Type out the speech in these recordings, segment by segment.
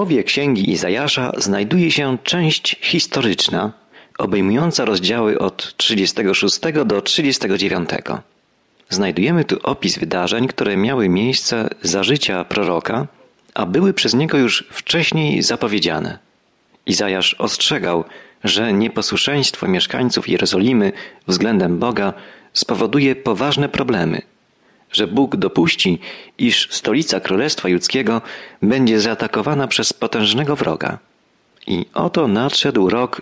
połowie księgi Izajasza znajduje się część historyczna, obejmująca rozdziały od 36 do 39. Znajdujemy tu opis wydarzeń, które miały miejsce za życia proroka, a były przez niego już wcześniej zapowiedziane. Izajasz ostrzegał, że nieposłuszeństwo mieszkańców Jerozolimy względem Boga spowoduje poważne problemy, że Bóg dopuści, iż stolica Królestwa Judzkiego będzie zaatakowana przez potężnego wroga. I oto nadszedł rok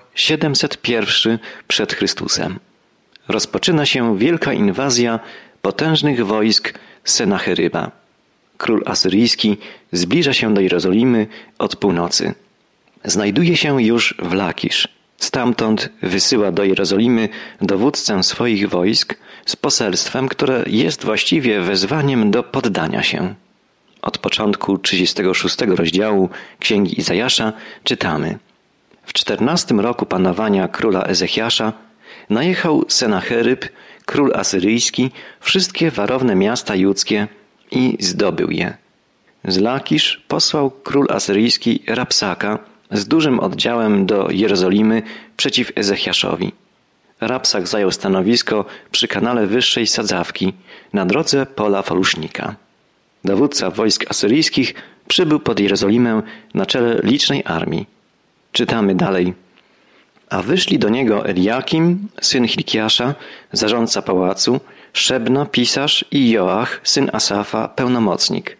701 przed Chrystusem. Rozpoczyna się wielka inwazja potężnych wojsk Senacheryba. Król asyryjski zbliża się do Jerozolimy od północy. Znajduje się już w Lakisz. Stamtąd wysyła do Jerozolimy dowódcę swoich wojsk z poselstwem, które jest właściwie wezwaniem do poddania się. Od początku 36 rozdziału Księgi Izajasza czytamy: w 14 roku panowania króla Ezechiasza najechał Senacheryb, król asyryjski, wszystkie warowne miasta judzkie i zdobył je. Z Lakisz posłał król asyryjski Rabsaka z dużym oddziałem do Jerozolimy przeciw Ezechiaszowi. Rabsak zajął stanowisko przy kanale Wyższej Sadzawki na drodze pola Folusznika. Dowódca wojsk asyryjskich przybył pod Jerozolimę na czele licznej armii. Czytamy dalej. A wyszli do niego Eliakim, syn Hilkiasza, zarządca pałacu, Szebna, pisarz i Joach, syn Asafa, pełnomocnik.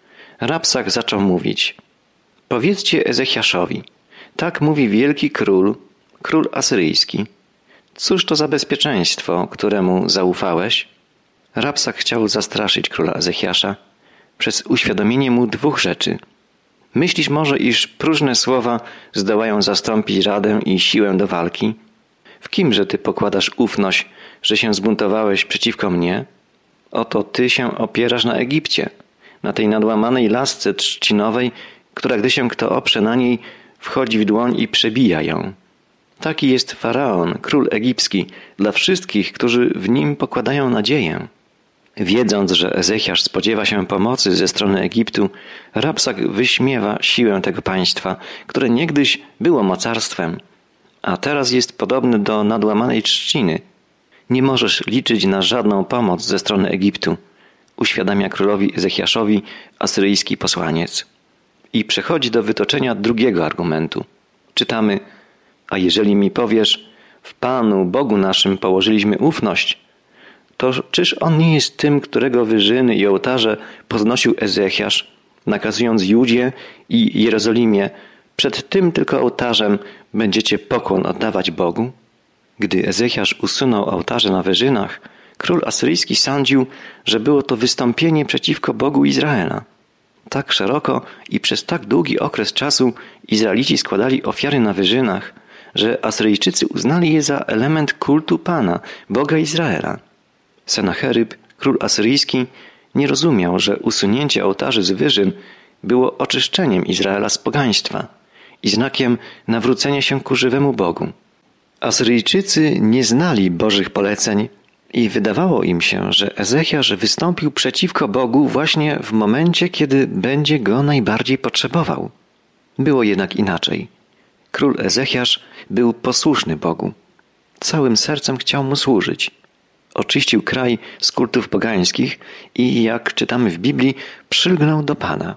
Rabsak zaczął mówić: powiedzcie Ezechiaszowi, tak mówi wielki król, król asyryjski. Cóż to za bezpieczeństwo, któremu zaufałeś? Rabsak chciał zastraszyć króla Ezechiasza przez uświadomienie mu dwóch rzeczy. Myślisz może, iż próżne słowa zdołają zastąpić radę i siłę do walki? W kimże ty pokładasz ufność, że się zbuntowałeś przeciwko mnie? Oto ty się opierasz na Egipcie, na tej nadłamanej lasce trzcinowej, która gdy się kto oprze na niej, wchodzi w dłoń i przebija ją. Taki jest Faraon, król egipski, dla wszystkich, którzy w nim pokładają nadzieję. Wiedząc, że Ezechiasz spodziewa się pomocy ze strony Egiptu, Rabsak wyśmiewa siłę tego państwa, które niegdyś było mocarstwem, a teraz jest podobne do nadłamanej trzciny. Nie możesz liczyć na żadną pomoc ze strony Egiptu, uświadamia królowi Ezechiaszowi asyryjski posłaniec. I przechodzi do wytoczenia drugiego argumentu. Czytamy: a jeżeli mi powiesz, w Panu, Bogu naszym położyliśmy ufność, to czyż On nie jest tym, którego wyżyny i ołtarze podnosił Ezechiasz, nakazując Judzie i Jerozolimie, przed tym tylko ołtarzem będziecie pokłon oddawać Bogu? Gdy Ezechiasz usunął ołtarze na wyżynach, król asyryjski sądził, że było to wystąpienie przeciwko Bogu Izraela. Tak szeroko i przez tak długi okres czasu Izraelici składali ofiary na wyżynach, że Asyryjczycy uznali je za element kultu Pana, Boga Izraela. Senacheryb, król asyryjski, nie rozumiał, że usunięcie ołtarzy z wyżyn było oczyszczeniem Izraela z pogaństwa i znakiem nawrócenia się ku żywemu Bogu. Asyryjczycy nie znali Bożych poleceń i wydawało im się, że Ezechiasz wystąpił przeciwko Bogu właśnie w momencie, kiedy będzie go najbardziej potrzebował. Było jednak inaczej. Król Ezechiasz był posłuszny Bogu. Całym sercem chciał mu służyć. Oczyścił kraj z kultów pogańskich i, jak czytamy w Biblii, przylgnął do Pana.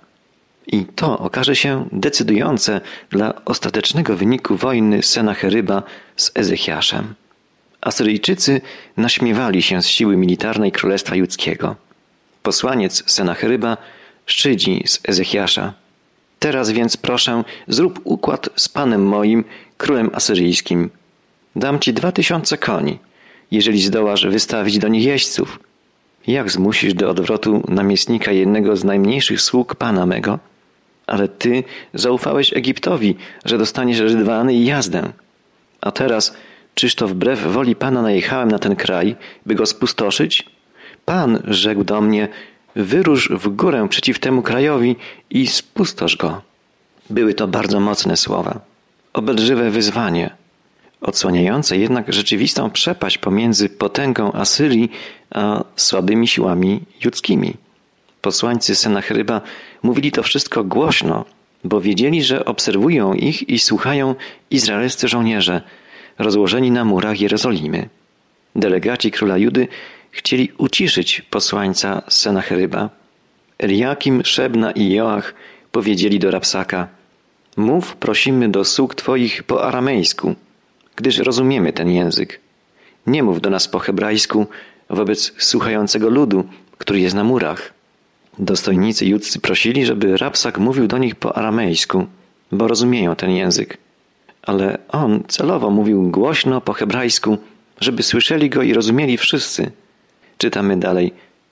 I to okaże się decydujące dla ostatecznego wyniku wojny Senacheryba z Ezechiaszem. Asyryjczycy naśmiewali się z siły militarnej Królestwa Judzkiego. Posłaniec Senacheryba szczydzi z Ezechiasza. Teraz więc proszę, zrób układ z Panem moim, królem asyryjskim. Dam ci 2000 koni, jeżeli zdołasz wystawić do nich jeźdźców. Jak zmusisz do odwrotu namiestnika jednego z najmniejszych sług Pana mego? Ale ty zaufałeś Egiptowi, że dostaniesz rydwany i jazdę. A teraz, czyż to wbrew woli Pana najechałem na ten kraj, by go spustoszyć? Pan rzekł do mnie: wyrusz w górę przeciw temu krajowi i spustosz go. Były to bardzo mocne słowa, obelżywe wyzwanie, odsłaniające jednak rzeczywistą przepaść pomiędzy potęgą Asyrii a słabymi siłami judzkimi. Posłańcy Senacheryba mówili to wszystko głośno, bo wiedzieli, że obserwują ich i słuchają izraelscy żołnierze, rozłożeni na murach Jerozolimy. Delegaci króla Judy chcieli uciszyć posłańca Senacheryba. Eliakim, Szebna i Joach powiedzieli do Rabsaka: mów, prosimy, do sług Twoich po aramejsku, gdyż rozumiemy ten język. Nie mów do nas po hebrajsku wobec słuchającego ludu, który jest na murach. Dostojnicy judzcy prosili, żeby Rabsak mówił do nich po aramejsku, bo rozumieją ten język. Ale on celowo mówił głośno po hebrajsku, żeby słyszeli go i rozumieli wszyscy. Czytamy dalej.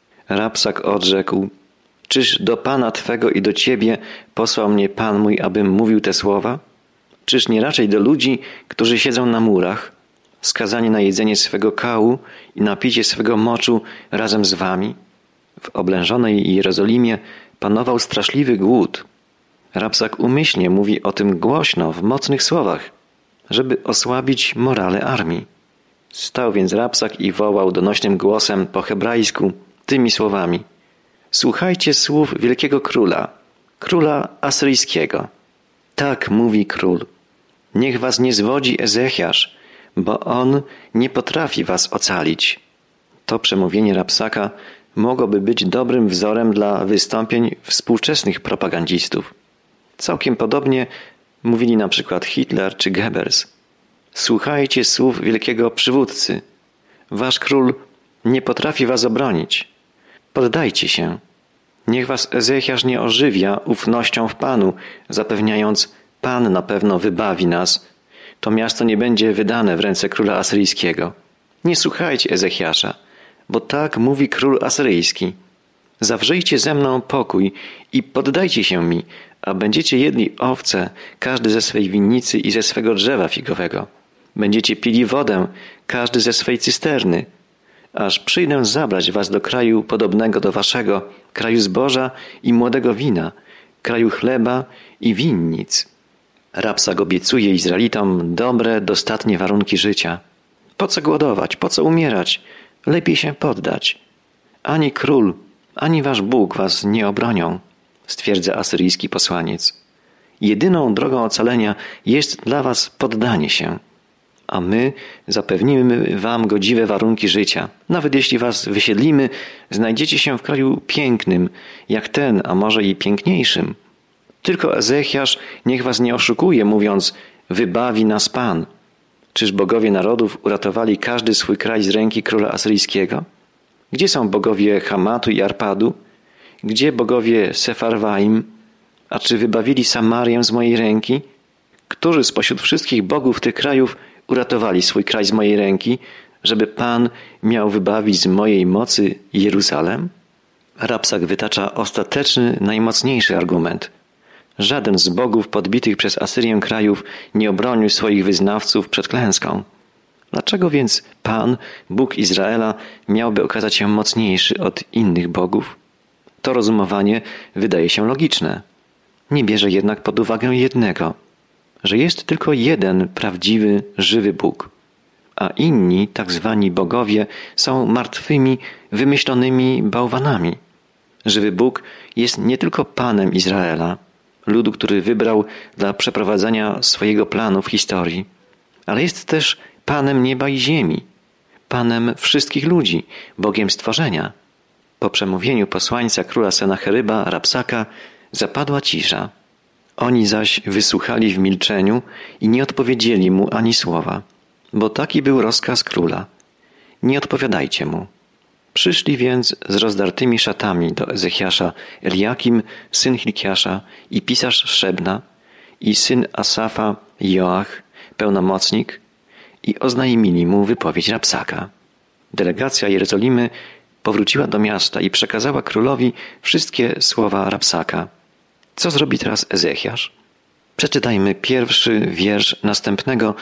Rabsak odrzekł: czyż do Pana Twego i do Ciebie posłał mnie Pan mój, abym mówił te słowa? Czyż nie raczej do ludzi, którzy siedzą na murach, skazani na jedzenie swego kału i na picie swego moczu razem z Wami? W oblężonej Jerozolimie panował straszliwy głód. Rabsak umyślnie mówi o tym głośno, w mocnych słowach, żeby osłabić morale armii. Stał więc Rabsak i wołał donośnym głosem po hebrajsku tymi słowami: słuchajcie słów wielkiego króla, króla asyryjskiego. Tak mówi król: niech was nie zwodzi Ezechiasz, bo on nie potrafi was ocalić. To przemówienie Rabsaka mogłoby być dobrym wzorem dla wystąpień współczesnych propagandistów. Całkiem podobnie mówili na przykład Hitler czy Goebbels. Słuchajcie słów wielkiego przywódcy. Wasz król nie potrafi was obronić. Poddajcie się. Niech was Ezechiasz nie ożywia ufnością w Panu, zapewniając: Pan na pewno wybawi nas. To miasto nie będzie wydane w ręce króla asyryjskiego. Nie słuchajcie Ezechiasza, bo tak mówi król asyryjski. Zawrzyjcie ze mną pokój i poddajcie się mi, a będziecie jedli owce, każdy ze swej winnicy i ze swego drzewa figowego. Będziecie pili wodę, każdy ze swej cysterny, aż przyjdę zabrać was do kraju podobnego do waszego, kraju zboża i młodego wina, kraju chleba i winnic. Rabsak obiecuje Izraelitom dobre, dostatnie warunki życia. Po co głodować, po co umierać? Lepiej się poddać. Ani król, ani wasz Bóg was nie obronią, stwierdza asyryjski posłaniec. Jedyną drogą ocalenia jest dla was poddanie się, a my zapewnimy wam godziwe warunki życia. Nawet jeśli was wysiedlimy, znajdziecie się w kraju pięknym, jak ten, a może i piękniejszym. Tylko Ezechiasz niech was nie oszukuje, mówiąc: wybawi nas Pan. Czyż bogowie narodów uratowali każdy swój kraj z ręki króla asyryjskiego? Gdzie są bogowie Hamatu i Arpadu? Gdzie bogowie Sefarwaim? A czy wybawili Samarię z mojej ręki? Którzy spośród wszystkich bogów tych krajów uratowali swój kraj z mojej ręki, żeby Pan miał wybawić z mojej mocy Jeruzalem? Rabsak wytacza ostateczny, najmocniejszy argument. Żaden z bogów podbitych przez Asyrię krajów nie obronił swoich wyznawców przed klęską. Dlaczego więc Pan, Bóg Izraela, miałby okazać się mocniejszy od innych bogów? To rozumowanie wydaje się logiczne. Nie bierze jednak pod uwagę jednego, że jest tylko jeden prawdziwy, żywy Bóg, a inni, tak zwani bogowie, są martwymi, wymyślonymi bałwanami. Żywy Bóg jest nie tylko Panem Izraela, ludu, który wybrał dla przeprowadzenia swojego planu w historii, ale jest też Panem nieba i ziemi, Panem wszystkich ludzi, Bogiem stworzenia. Po przemówieniu posłańca króla Senacheryba, Rabsaka, zapadła cisza. Oni zaś wysłuchali w milczeniu i nie odpowiedzieli mu ani słowa, bo taki był rozkaz króla. Nie odpowiadajcie mu. Przyszli więc z rozdartymi szatami do Ezechiasza Eliakim, syn Hilkiasza, i pisarz Szebna, i syn Asafa Joach, pełnomocnik, i oznajmili mu wypowiedź Rabsaka. Delegacja Jerozolimy powróciła do miasta i przekazała królowi wszystkie słowa Rabsaka. Co zrobi teraz Ezechiasz? Przeczytajmy pierwszy wiersz następnego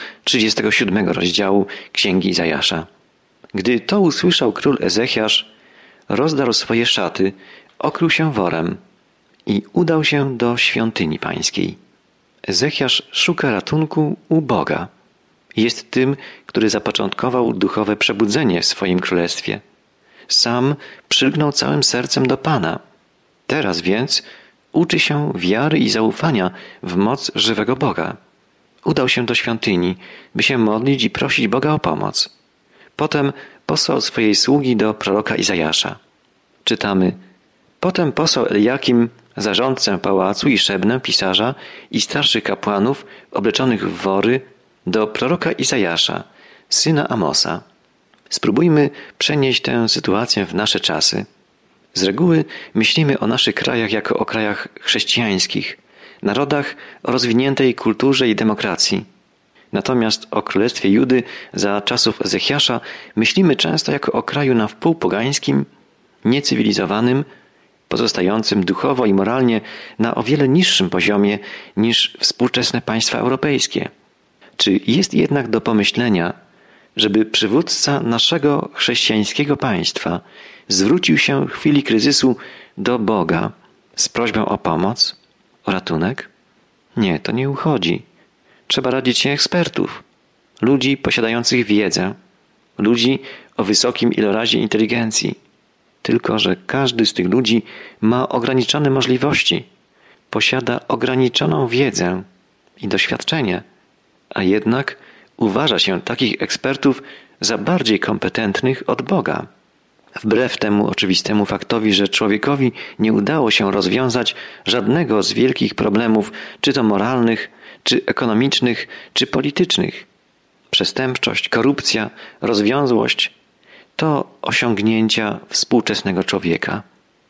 37 rozdziału Księgi Izajasza. Gdy to usłyszał król Ezechiasz, rozdarł swoje szaty, okrył się worem i udał się do świątyni pańskiej. Ezechiasz szuka ratunku u Boga. Jest tym, który zapoczątkował duchowe przebudzenie w swoim królestwie. Sam przylgnął całym sercem do Pana. Teraz więc uczy się wiary i zaufania w moc żywego Boga. Udał się do świątyni, by się modlić i prosić Boga o pomoc. Potem posłał swojej sługi do proroka Izajasza. Czytamy: Potem posłał Eliakim, zarządcę pałacu i Szebnę, pisarza i starszych kapłanów obleczonych w wory, do proroka Izajasza, syna Amosa. Spróbujmy przenieść tę sytuację w nasze czasy. Z reguły myślimy o naszych krajach jako o krajach chrześcijańskich, narodach o rozwiniętej kulturze i demokracji. Natomiast o królestwie Judy za czasów Ezechiasza myślimy często jako o kraju na wpół pogańskim, niecywilizowanym, pozostającym duchowo i moralnie na o wiele niższym poziomie niż współczesne państwa europejskie. Czy jest jednak do pomyślenia, żeby przywódca naszego chrześcijańskiego państwa zwrócił się w chwili kryzysu do Boga z prośbą o pomoc, o ratunek? Nie, to nie uchodzi. Trzeba radzić się ekspertów, ludzi posiadających wiedzę, ludzi o wysokim ilorazie inteligencji. Tylko że każdy z tych ludzi ma ograniczone możliwości, posiada ograniczoną wiedzę i doświadczenie, a jednak uważa się takich ekspertów za bardziej kompetentnych od Boga. Wbrew temu oczywistemu faktowi, że człowiekowi nie udało się rozwiązać żadnego z wielkich problemów, czy to moralnych, czy ekonomicznych, czy politycznych. Przestępczość, korupcja, rozwiązłość to osiągnięcia współczesnego człowieka.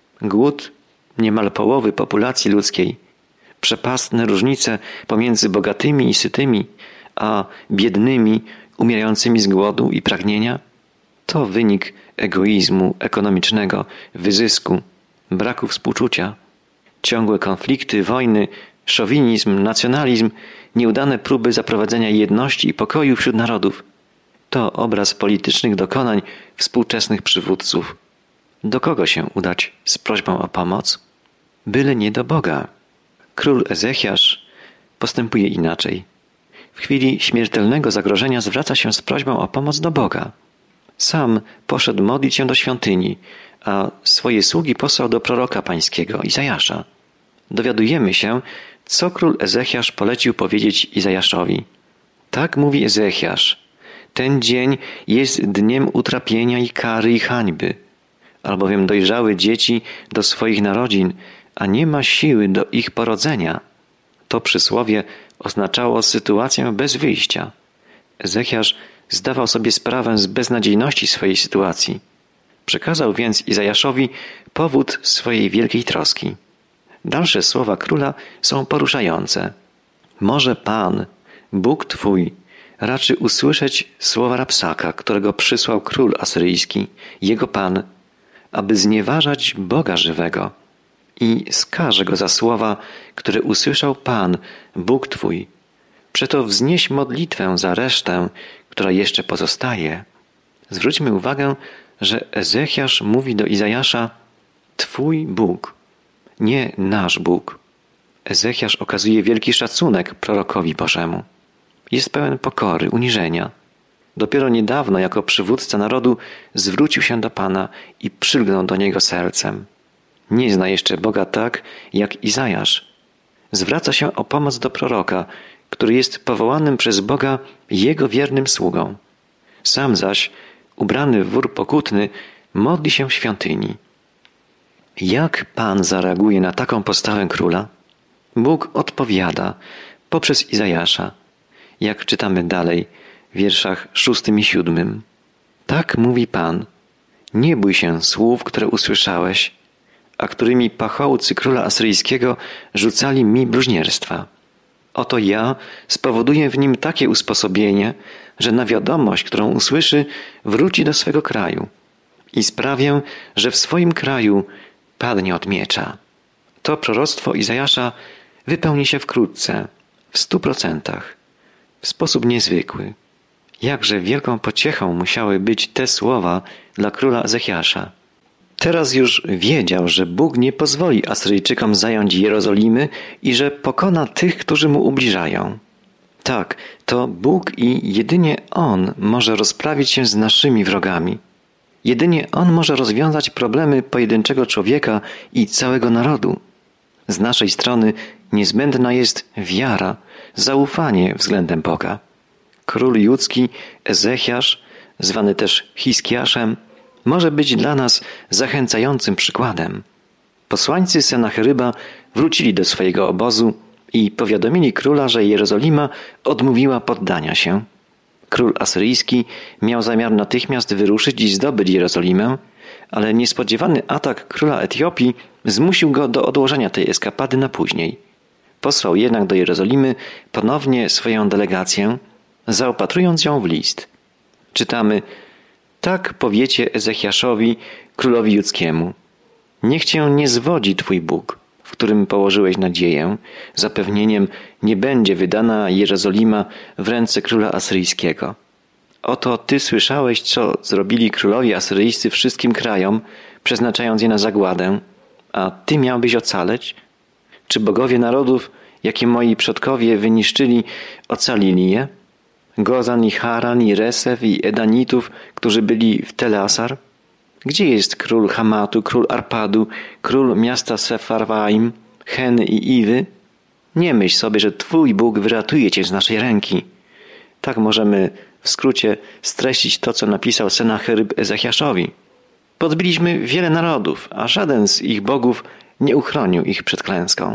Głód niemal połowy populacji ludzkiej, przepastne różnice pomiędzy bogatymi i sytymi, a biednymi, umierającymi z głodu i pragnienia, to wynik egoizmu ekonomicznego, wyzysku, braku współczucia. Ciągłe konflikty, wojny, szowinizm, nacjonalizm, nieudane próby zaprowadzenia jedności i pokoju wśród narodów. To obraz politycznych dokonań współczesnych przywódców. Do kogo się udać z prośbą o pomoc? Byle nie do Boga. Król Ezechiasz postępuje inaczej. W chwili śmiertelnego zagrożenia zwraca się z prośbą o pomoc do Boga. Sam poszedł modlić się do świątyni, a swoje sługi posłał do proroka pańskiego, Izajasza. Dowiadujemy się, co król Ezechiasz polecił powiedzieć Izajaszowi. Tak mówi Ezechiasz: ten dzień jest dniem utrapienia i kary i hańby, albowiem dojrzały dzieci do swoich narodzin, a nie ma siły do ich porodzenia. To przysłowie oznaczało sytuację bez wyjścia. Ezechiasz zdawał sobie sprawę z beznadziejności swojej sytuacji. Przekazał więc Izajaszowi powód swojej wielkiej troski. Dalsze słowa króla są poruszające. Może Pan, Bóg Twój, raczy usłyszeć słowa Rabsaka, którego przysłał król asyryjski, jego Pan, aby znieważać Boga żywego, i skarże go za słowa, które usłyszał Pan, Bóg Twój. Przeto wznieś modlitwę za resztę, która jeszcze pozostaje. Zwróćmy uwagę, że Ezechiasz mówi do Izajasza: Twój Bóg, nie nasz Bóg. Ezechiasz okazuje wielki szacunek prorokowi Bożemu. Jest pełen pokory, uniżenia. Dopiero niedawno jako przywódca narodu zwrócił się do Pana i przylgnął do Niego sercem. Nie zna jeszcze Boga tak jak Izajasz. Zwraca się o pomoc do proroka, który jest powołanym przez Boga Jego wiernym sługą. Sam zaś, ubrany w wór pokutny, modli się w świątyni. Jak Pan zareaguje na taką postawę króla? Bóg odpowiada poprzez Izajasza, jak czytamy dalej w wierszach 6 i 7. Tak mówi Pan: nie bój się słów, które usłyszałeś, a którymi pachołcy króla asyryjskiego rzucali mi bluźnierstwa. Oto ja spowoduję w nim takie usposobienie, że na wiadomość, którą usłyszy, wróci do swego kraju i sprawię, że w swoim kraju padnie od miecza. To proroctwo Izajasza wypełni się wkrótce, w 100%, w sposób niezwykły. Jakże wielką pociechą musiały być te słowa dla króla Ezechiasza. Teraz już wiedział, że Bóg nie pozwoli Asyryjczykom zająć Jerozolimy i że pokona tych, którzy mu ubliżają. Tak, to Bóg i jedynie On może rozprawić się z naszymi wrogami. Jedynie On może rozwiązać problemy pojedynczego człowieka i całego narodu. Z naszej strony niezbędna jest wiara, zaufanie względem Boga. Król judzki Ezechiasz, zwany też Hiskiaszem, może być dla nas zachęcającym przykładem. Posłańcy Senacheryba wrócili do swojego obozu i powiadomili króla, że Jerozolima odmówiła poddania się. Król asyryjski miał zamiar natychmiast wyruszyć i zdobyć Jerozolimę, ale niespodziewany atak króla Etiopii zmusił go do odłożenia tej eskapady na później. Posłał jednak do Jerozolimy ponownie swoją delegację, zaopatrując ją w list. Czytamy: tak powiecie Ezechiaszowi, królowi judzkiemu: niech cię nie zwodzi Twój Bóg, w którym położyłeś nadzieję, zapewnieniem: nie będzie wydana Jerozolima w ręce króla asyryjskiego. Oto Ty słyszałeś, co zrobili królowie asyryjscy wszystkim krajom, przeznaczając je na zagładę, a Ty miałbyś ocaleć? Czy bogowie narodów, jakie moi przodkowie wyniszczyli, ocalili je? Gozan i Haran i Resef i Edanitów, którzy byli w Teleasar? Gdzie jest król Hamatu, król Arpadu, król miasta Sefarwaim, Heny i Iwy? Nie myśl sobie, że Twój Bóg wyratuje Cię z naszej ręki. Tak możemy w skrócie streścić to, co napisał Senacheryb Ezechiaszowi. Podbiliśmy wiele narodów, a żaden z ich bogów nie uchronił ich przed klęską.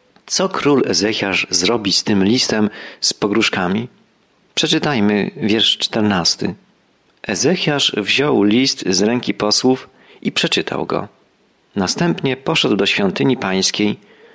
Co król Ezechiasz zrobi z tym listem z pogróżkami? Przeczytajmy wiersz 14. Ezechiasz wziął list z ręki posłów i przeczytał go. Następnie poszedł do świątyni pańskiej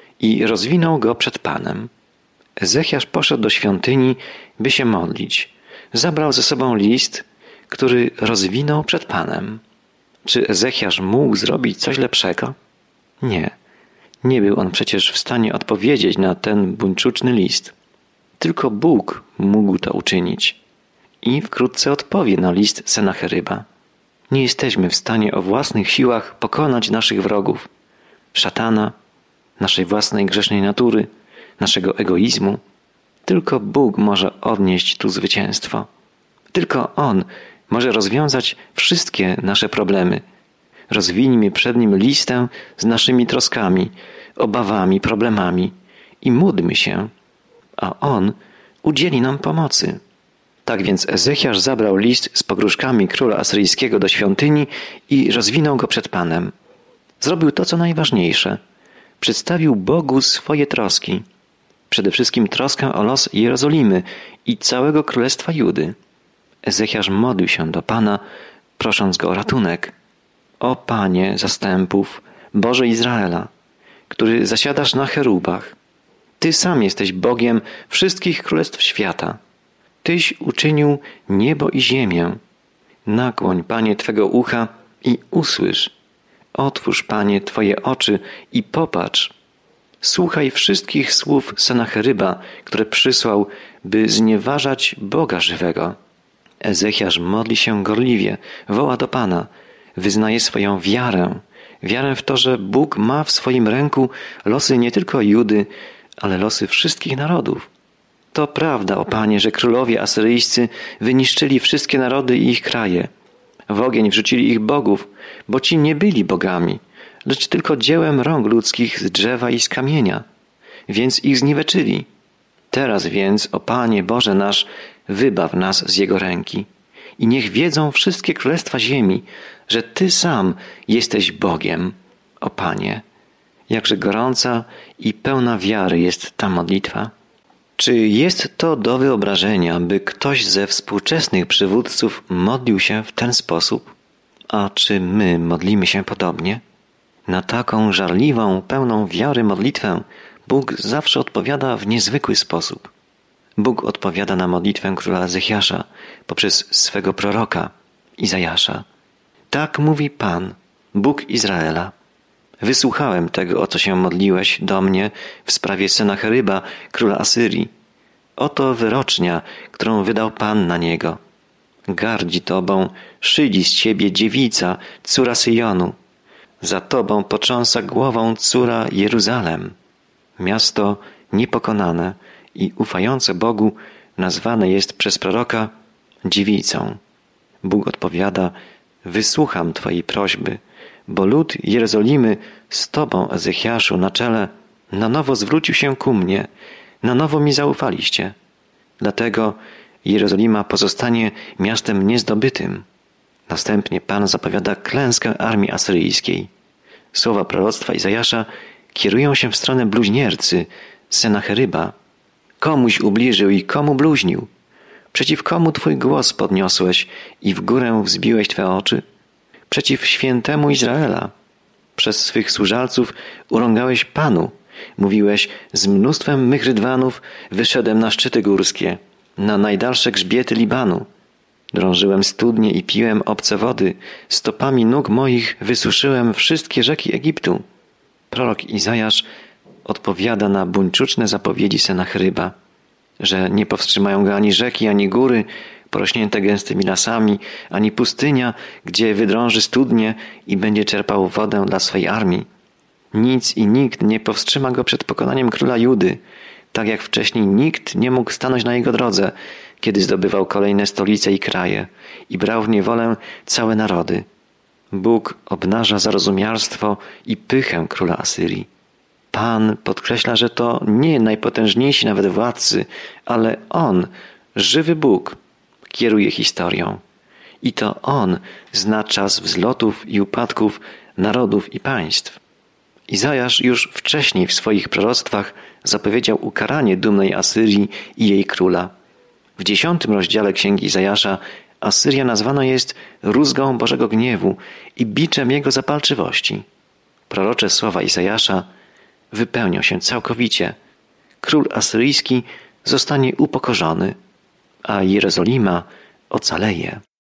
i rozwinął go przed Panem. Ezechiasz poszedł do świątyni, by się modlić. Zabrał ze sobą list, który rozwinął przed Panem. Czy Ezechiasz mógł zrobić coś lepszego? Nie. Nie był on przecież w stanie odpowiedzieć na ten buńczuczny list. Tylko Bóg mógł to uczynić. I wkrótce odpowie na list Senacheryba. Nie jesteśmy w stanie o własnych siłach pokonać naszych wrogów, szatana, naszej własnej grzesznej natury, naszego egoizmu. Tylko Bóg może odnieść tu zwycięstwo. Tylko On może rozwiązać wszystkie nasze problemy. Rozwinijmy przed Nim listę z naszymi troskami, obawami, problemami i módlmy się, a On udzieli nam pomocy. Tak więc Ezechiasz zabrał list z pogróżkami króla asyryjskiego do świątyni i rozwinął go przed Panem. Zrobił to, co najważniejsze. Przedstawił Bogu swoje troski. Przede wszystkim troskę o los Jerozolimy i całego królestwa Judy. Ezechiasz modlił się do Pana, prosząc go o ratunek. O Panie zastępów, Boże Izraela, który zasiadasz na cherubach. Ty sam jesteś Bogiem wszystkich królestw świata. Tyś uczynił niebo i ziemię. Nakłoń, Panie, Twego ucha i usłysz. Otwórz, Panie, Twoje oczy i popatrz. Słuchaj wszystkich słów Senacheryba, które przysłał, by znieważać Boga żywego. Ezechiasz modli się gorliwie, woła do Pana, wyznaje swoją wiarę w to, że Bóg ma w swoim ręku losy nie tylko Judy, ale losy wszystkich narodów. To prawda, o Panie, że królowie asyryjscy wyniszczyli wszystkie narody i ich kraje. W ogień wrzucili ich bogów, bo ci nie byli bogami, lecz tylko dziełem rąk ludzkich z drzewa i z kamienia, więc ich zniweczyli. Teraz więc, o Panie Boże nasz, wybaw nas z Jego ręki i niech wiedzą wszystkie królestwa ziemi, że Ty sam jesteś Bogiem, o Panie. Jakże gorąca i pełna wiary jest ta modlitwa. Czy jest to do wyobrażenia, by ktoś ze współczesnych przywódców modlił się w ten sposób? A czy my modlimy się podobnie? Na taką żarliwą, pełną wiary modlitwę Bóg zawsze odpowiada w niezwykły sposób. Bóg odpowiada na modlitwę króla Ezechiasza poprzez swego proroka Izajasza. Tak mówi Pan, Bóg Izraela. Wysłuchałem tego, o co się modliłeś do mnie w sprawie Senacheryba, króla Asyrii. Oto wyrocznia, którą wydał Pan na niego. Gardzi Tobą, szydzi z Ciebie dziewica, córa Syjonu. Za Tobą potrząsa głową córa Jeruzalem. Miasto niepokonane i ufające Bogu nazwane jest przez proroka dziewicą. Bóg odpowiada: wysłucham Twojej prośby, bo lud Jerozolimy z Tobą, Ezechiaszu, na czele Na nowo zwrócił się ku mnie, na nowo mi zaufaliście. Dlatego Jerozolima pozostanie miastem niezdobytym. Następnie Pan zapowiada klęskę armii asyryjskiej. Słowa proroctwa Izajasza kierują się w stronę bluźniercy, Senacheryba. Komuś ubliżył i komu bluźnił? Przeciw komu Twój głos podniosłeś i w górę wzbiłeś Twe oczy? Przeciw świętemu Izraela. Przez swych służalców urągałeś Panu. Mówiłeś, z mnóstwem mych rydwanów wyszedłem na szczyty górskie, na najdalsze grzbiety Libanu. Drążyłem studnie i piłem obce wody, stopami nóg moich wysuszyłem wszystkie rzeki Egiptu. Prorok Izajasz odpowiada na buńczuczne zapowiedzi Senacheryba, że nie powstrzymają go ani rzeki, ani góry, porośnięte gęstymi lasami, ani pustynia, gdzie wydrąży studnie i będzie czerpał wodę dla swej armii. Nic i nikt nie powstrzyma go przed pokonaniem króla Judy, tak jak wcześniej nikt nie mógł stanąć na jego drodze, kiedy zdobywał kolejne stolice i kraje i brał w niewolę całe narody. Bóg obnaża zarozumialstwo i pychę króla Asyrii. Pan podkreśla, że to nie najpotężniejsi nawet władcy, ale On, żywy Bóg, kieruje historią. I to On zna czas wzlotów i upadków narodów i państw. Izajasz już wcześniej w swoich proroctwach zapowiedział ukaranie dumnej Asyrii i jej króla. W 10 rozdziale Księgi Izajasza Asyria nazwana jest rózgą Bożego gniewu i biczem jego zapalczywości. Prorocze słowa Izajasza wypełnią się całkowicie. Król asyryjski zostanie upokorzony, a Jerozolima ocaleje.